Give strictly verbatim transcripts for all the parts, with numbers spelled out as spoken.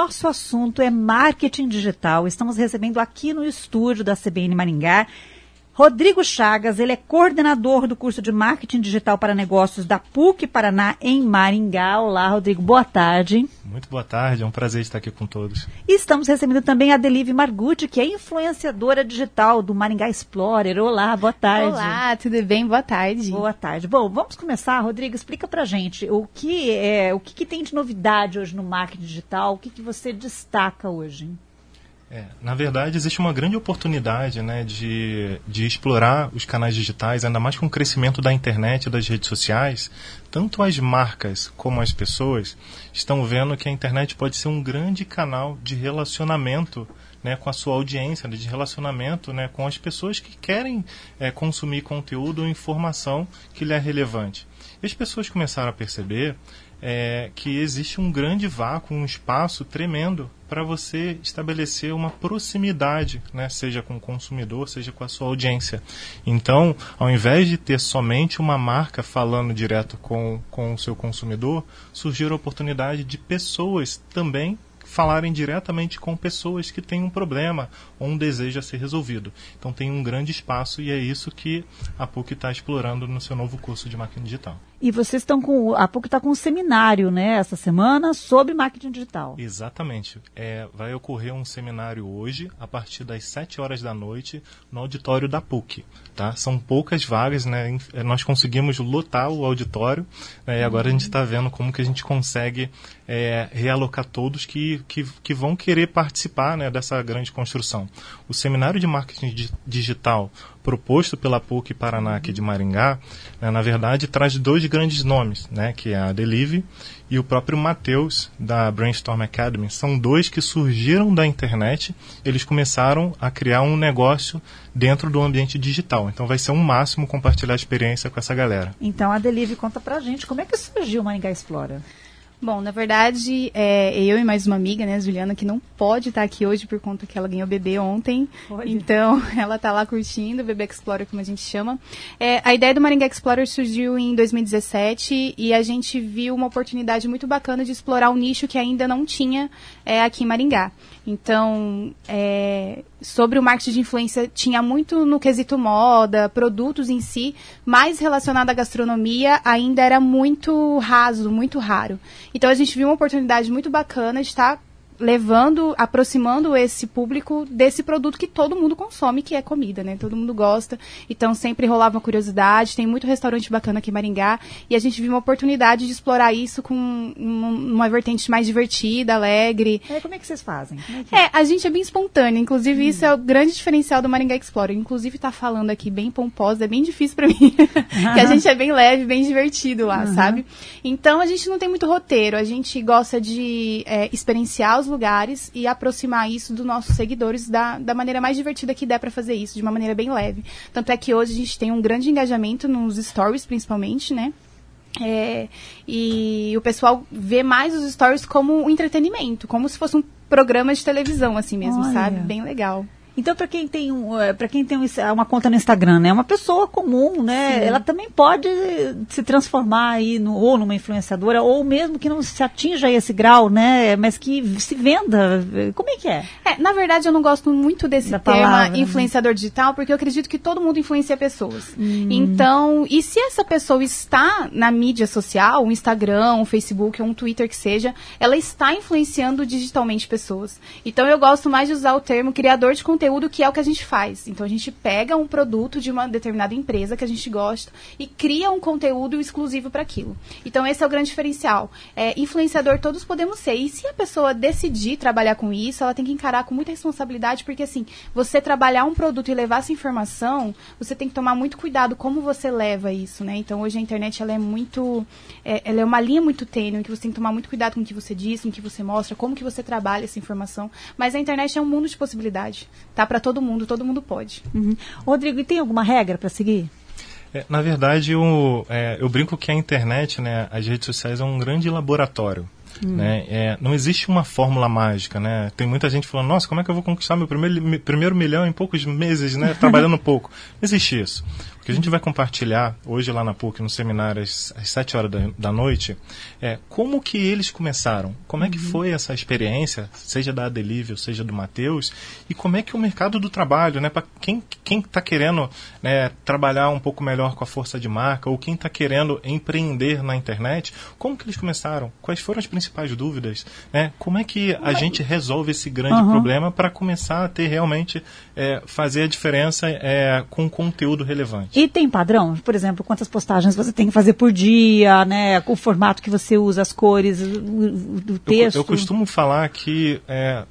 Nosso assunto é marketing digital. Estamos recebendo aqui no estúdio da C B N Maringá Rodrigo Chagas. Ele é coordenador do curso de marketing digital para negócios da P U C Paraná em Maringá. Olá, Rodrigo, boa tarde. Muito boa tarde, é um prazer estar aqui com todos. E estamos recebendo também a Delive Margutti, que é influenciadora digital do Maringá Explorer. Olá, boa tarde. Olá, tudo bem? Boa tarde. Boa tarde. Bom, vamos começar, Rodrigo, explica pra gente o que, é, o que, que tem de novidade hoje no marketing digital, o que, que você destaca hoje? É, na verdade, existe uma grande oportunidade, né, de, de explorar os canais digitais, ainda mais com o crescimento da internet e das redes sociais. Tanto as marcas como as pessoas estão vendo que a internet pode ser um grande canal de relacionamento, né, com a sua audiência, de relacionamento, né, com as pessoas que querem é, consumir conteúdo ou informação que lhe é relevante. E as pessoas começaram a perceber é, que existe um grande vácuo, um espaço tremendo para você estabelecer uma proximidade, né, seja com o consumidor, seja com a sua audiência. Então, ao invés de ter somente uma marca falando direto com, com o seu consumidor, surgiu a oportunidade de pessoas também falarem diretamente com pessoas que têm um problema ou um desejo a ser resolvido. Então tem um grande espaço e é isso que a P U C está explorando no seu novo curso de marketing digital. E vocês estão com, a P U C está com um seminário, né, essa semana sobre marketing digital. Exatamente. É, vai ocorrer um seminário hoje, a partir das sete horas da noite, no auditório da P U C. Tá? São poucas vagas, né? Nós conseguimos lotar o auditório, né? E agora a gente está vendo como que a gente consegue é, realocar todos que, que, que vão querer participar, né, dessa grande construção. O seminário de marketing digital proposto pela P U C Paraná aqui de Maringá, né, na verdade traz dois grandes nomes, né, que é a Delive e o próprio Matheus da Brainstorm Academy. São dois que surgiram da internet, eles começaram a criar um negócio dentro do ambiente digital. Então vai ser um máximo compartilhar a experiência com essa galera. Então a Delive conta pra gente como é que surgiu o Maringá Explora. Bom, na verdade, é, eu e mais uma amiga, né, Juliana, que não pode estar aqui hoje por conta que ela ganhou bebê ontem. Olha. Então, ela está lá curtindo o Bebê Explorer, como a gente chama. É, a ideia do Maringá Explorer surgiu em dois mil e dezessete e a gente viu uma oportunidade muito bacana de explorar um nicho que ainda não tinha é, aqui em Maringá. Então, é, sobre o marketing de influência, tinha muito no quesito moda, produtos em si, mais relacionado à gastronomia, ainda era muito raso, muito raro. Então, a gente viu uma oportunidade muito bacana de estar levando, aproximando esse público desse produto que todo mundo consome, que é comida, né? Todo mundo gosta. Então, sempre rolava uma curiosidade. Tem muito restaurante bacana aqui em Maringá. E a gente viu uma oportunidade de explorar isso com um, uma vertente mais divertida, alegre. É, como é que vocês fazem? É, que... é, a gente é bem espontâneo. Inclusive, hum. isso é o grande diferencial do Maringá Explorer. Inclusive, tá falando aqui bem pomposa. É bem difícil pra mim. que a gente é bem leve, bem divertido lá, uhum. sabe? Então, a gente não tem muito roteiro. A gente gosta de é, experienciar os lugares e aproximar isso dos nossos seguidores da, da maneira mais divertida que der para fazer isso, de uma maneira bem leve. Tanto é que hoje a gente tem um grande engajamento nos stories, principalmente, né? É, e o pessoal vê mais os stories como um entretenimento, como se fosse um programa de televisão, assim mesmo, Olha. sabe? Bem legal. Então, para quem tem, um, para quem tem uma conta no Instagram, né, uma pessoa comum, né, Sim. ela também pode se transformar aí no, ou numa influenciadora, ou mesmo que não se atinja esse grau, né, mas que se venda. Como é que é? É, na verdade, eu não gosto muito desse da termo palavra, influenciador né? digital, porque eu acredito que todo mundo influencia pessoas. Hum. Então, e se essa pessoa está na mídia social, um Instagram, um Facebook, ou um Twitter que seja, ela está influenciando digitalmente pessoas. Então, eu gosto mais de usar o termo criador de conteúdo, que é o que a gente faz. Então, a gente pega um produto de uma determinada empresa que a gente gosta e cria um conteúdo exclusivo para aquilo. Então, esse é o grande diferencial. É, influenciador todos podemos ser. E se a pessoa decidir trabalhar com isso, ela tem que encarar com muita responsabilidade, porque, assim, você trabalhar um produto e levar essa informação, você tem que tomar muito cuidado como você leva isso, né? Então, hoje a internet, ela é muito... É, ela é uma linha muito tênue, que você tem que tomar muito cuidado com o que você diz, com o que você mostra, como que você trabalha essa informação. Mas a internet é um mundo de possibilidade. Tá para todo mundo, todo mundo pode. Uhum. Rodrigo, e tem alguma regra para seguir? É, na verdade, eu, é, eu brinco que a internet, né, as redes sociais é um grande laboratório. Hum. Né? É, não existe uma fórmula mágica, né? Tem muita gente falando, nossa, como é que eu vou conquistar meu primeiro, primeiro milhão em poucos meses, né? Trabalhando pouco. Não existe isso. O que a gente vai compartilhar hoje lá na P U C, no seminário, às, às sete horas da, da noite, é como que eles começaram, como é que foi essa experiência, seja da Adelívia ou seja do Matheus, e como é que o mercado do trabalho, né, para quem quem está querendo, né, trabalhar um pouco melhor com a força de marca, ou quem está querendo empreender na internet, como que eles começaram, quais foram as principais dúvidas, né, como é que a gente resolve esse grande uhum. problema para começar a ter realmente, é, fazer a diferença é, com conteúdo relevante. E tem padrão? Por exemplo, quantas postagens você tem que fazer por dia, né, o formato que você usa, as cores, o, o texto? Eu, eu costumo falar que é,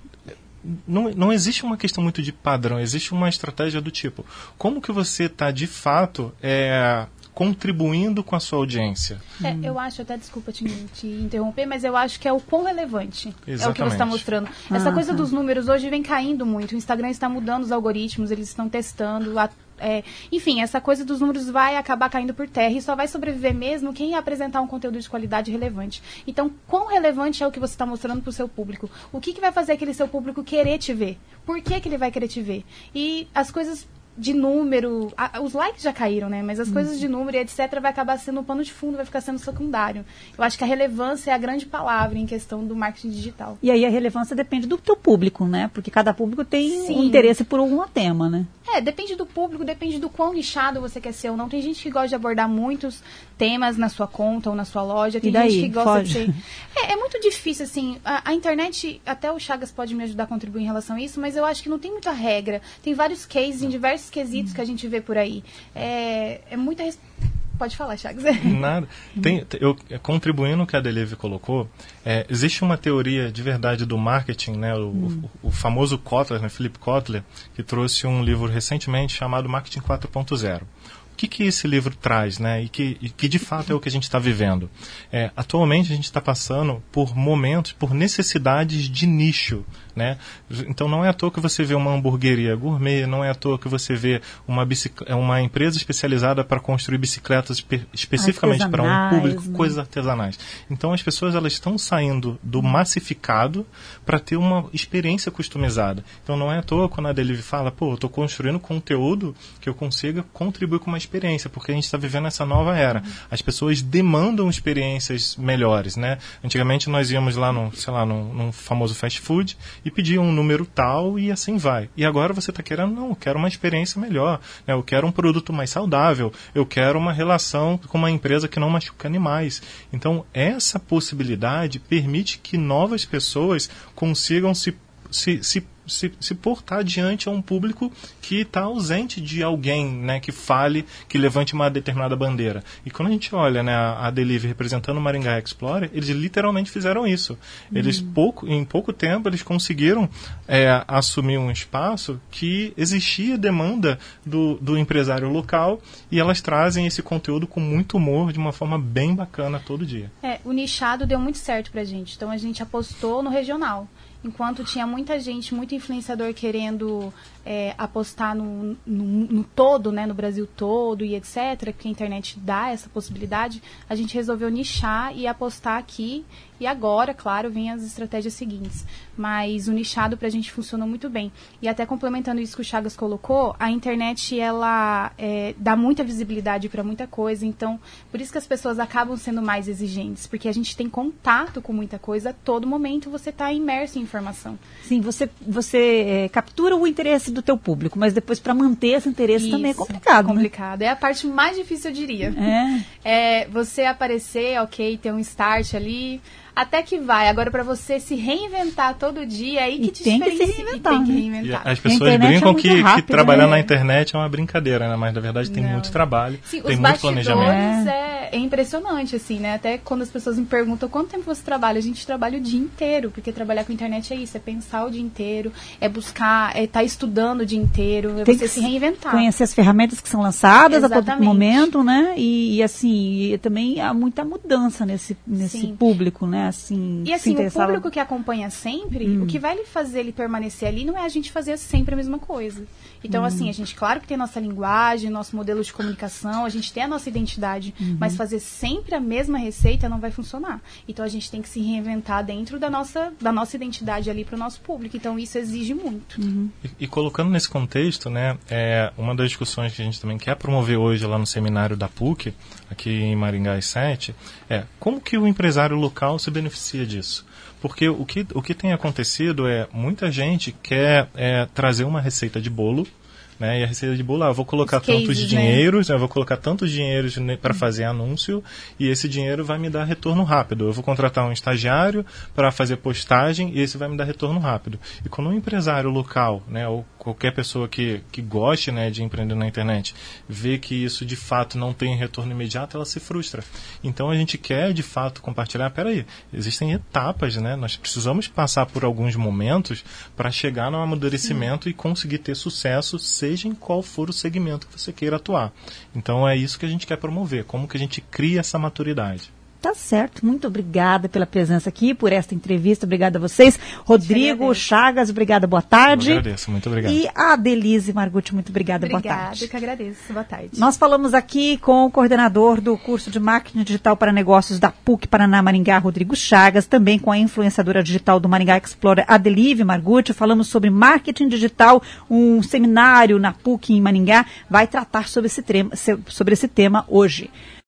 não, não existe uma questão muito de padrão, existe uma estratégia do tipo, como que você está de fato é, contribuindo com a sua audiência? É, eu acho, até desculpa te, te interromper, mas eu acho que é o quão relevante. Exatamente. É o que você está mostrando. Essa ah, coisa tá. dos números hoje vem caindo muito, o Instagram está mudando os algoritmos, eles estão testando, a É, enfim, essa coisa dos números vai acabar caindo por terra e só vai sobreviver mesmo quem apresentar um conteúdo de qualidade relevante. Então, quão relevante é o que você está mostrando para o seu público? O que, que vai fazer aquele seu público querer te ver? Por que, que ele vai querer te ver? E as coisas de número, a, os likes já caíram, né? Mas as uhum. coisas de número e etcétera vai acabar sendo um pano de fundo, vai ficar sendo secundário. Eu acho que a relevância é a grande palavra em questão do marketing digital. E aí a relevância depende do teu público, né? Porque cada público tem Sim. um interesse por algum tema, né? É, depende do público, depende do quão nichado você quer ser ou não. Tem gente que gosta de abordar muitos temas na sua conta ou na sua loja. Tem e daí? gente que gosta Foge. de ser... É, é muito difícil, assim. A, a internet, até o Chagas pode me ajudar a contribuir em relação a isso, mas eu acho que não tem muita regra. Tem vários cases em diversos quesitos que a gente vê por aí. É, é muita... Res... Pode falar, Chagas. Nada. Tem, eu, contribuindo no que a Adelívia colocou, é, existe uma teoria de verdade do marketing, né, o, hum. o, o famoso Kotler, né, Philip Kotler, que trouxe um livro recentemente chamado Marketing quatro ponto zero. O que, que esse livro traz, né, e que, e que de fato é o que a gente está vivendo? É, atualmente a gente está passando por momentos, por necessidades de nicho, né? Então não é à toa que você vê uma hamburgueria gourmet, não é à toa que você vê uma, bicic... uma empresa especializada para construir bicicletas espe... especificamente para um público, né? Coisas artesanais. Então as pessoas elas estão saindo do massificado para ter uma experiência customizada. Então não é à toa quando a Adelívia fala, pô, eu estou construindo conteúdo que eu consiga contribuir com uma experiência, porque a gente está vivendo essa nova era. As pessoas demandam experiências melhores, né? Antigamente nós íamos lá no, sei lá, num, num famoso fast food e pedia um número tal e assim vai. E agora você está querendo, não, eu quero uma experiência melhor, né? Eu quero um produto mais saudável, eu quero uma relação com uma empresa que não machuca animais. Então, essa possibilidade permite que novas pessoas consigam se, se, se Se, se portar diante a um público que está ausente de alguém, né, que fale, que levante uma determinada bandeira. E quando a gente olha, né, a, a Adelívia representando o Maringá Explorer, eles literalmente fizeram isso. Eles, uhum. pouco, em pouco tempo, eles conseguiram é, assumir um espaço que existia demanda do, do empresário local e elas trazem esse conteúdo com muito humor, de uma forma bem bacana todo dia. É, o nichado deu muito certo pra gente. Então a gente apostou no regional. Enquanto tinha muita gente, muito influenciador querendo é, apostar no, no, no todo, né, no Brasil todo e etcétera, que a internet dá essa possibilidade, a gente resolveu nichar e apostar aqui. E agora, claro, vem as estratégias seguintes. Mas o nichado pra gente funcionou muito bem. E até complementando isso que o Chagas colocou, a internet, ela é, dá muita visibilidade para muita coisa. Então, por isso que as pessoas acabam sendo mais exigentes. Porque a gente tem contato com muita coisa. A todo momento você está imerso em informação. Sim, você, você é, captura o interesse do teu público. Mas depois, para manter esse interesse isso, também é complicado. É complicado. Né? É a parte mais difícil, eu diria. É. É você aparecer, ok, ter um start ali... Até que vai. Agora, para você se reinventar todo dia, aí que e te tem que se reinventar. E tem que reinventar. E as pessoas brincam é que, rápido, que trabalhar né? na internet é uma brincadeira, né? Mas, na verdade, tem Não. muito trabalho, Sim, tem muito planejamento. É, é impressionante, assim, né? Até quando as pessoas me perguntam quanto tempo você trabalha, a gente trabalha o dia inteiro, porque trabalhar com internet é isso, é pensar o dia inteiro, é buscar, é estar tá estudando o dia inteiro, é tem você se reinventar. Conhecer as ferramentas que são lançadas Exatamente. a todo momento, né? E, e assim, e também há muita mudança nesse, nesse público, né? assim, E assim, se o público que acompanha sempre, hum. o que vai fazer ele permanecer ali não é a gente fazer sempre a mesma coisa. Então, hum. assim, a gente, claro que tem a nossa linguagem, nosso modelo de comunicação, a gente tem a nossa identidade, uhum. mas fazer sempre a mesma receita não vai funcionar. Então, a gente tem que se reinventar dentro da nossa, da nossa identidade ali para o nosso público. Então, isso exige muito. Uhum. E, e colocando nesse contexto, né, é, uma das discussões que a gente também quer promover hoje lá no seminário da P U C, aqui em Maringá às sete, é como que o empresário local se beneficia disso? Porque o que, o que tem acontecido é muita gente quer é, trazer uma receita de bolo, né? E a receita de bolo, ah, eu vou colocar Os tantos cases, dinheiros, né? Eu vou colocar tantos dinheiros para fazer anúncio e esse dinheiro vai me dar retorno rápido. Eu vou contratar um estagiário para fazer postagem e esse vai me dar retorno rápido. E quando um empresário local, né, ou qualquer pessoa que, que goste, né, de empreender na internet, vê que isso de fato não tem retorno imediato, ela se frustra. Então a gente quer de fato compartilhar, peraí, existem etapas, né? Nós precisamos passar por alguns momentos para chegar no amadurecimento Sim. e conseguir ter sucesso, seja em qual for o segmento que você queira atuar. Então é isso que a gente quer promover, como que a gente cria essa maturidade. Tá certo, muito obrigada pela presença aqui, por esta entrevista, obrigada a vocês. Rodrigo Chagas, obrigada, boa tarde. Eu agradeço, muito obrigado. E a Denise Margutti, muito obrigada, obrigada, boa tarde. Obrigada, eu que agradeço, boa tarde. Nós falamos aqui com o coordenador do curso de Marketing Digital para Negócios da P U C Paraná Maringá, Rodrigo Chagas, também com a influenciadora digital do Maringá Explorer, Adelive Margutti. Falamos sobre marketing digital, um seminário na P U C em Maringá vai tratar sobre esse, trema, sobre esse tema hoje.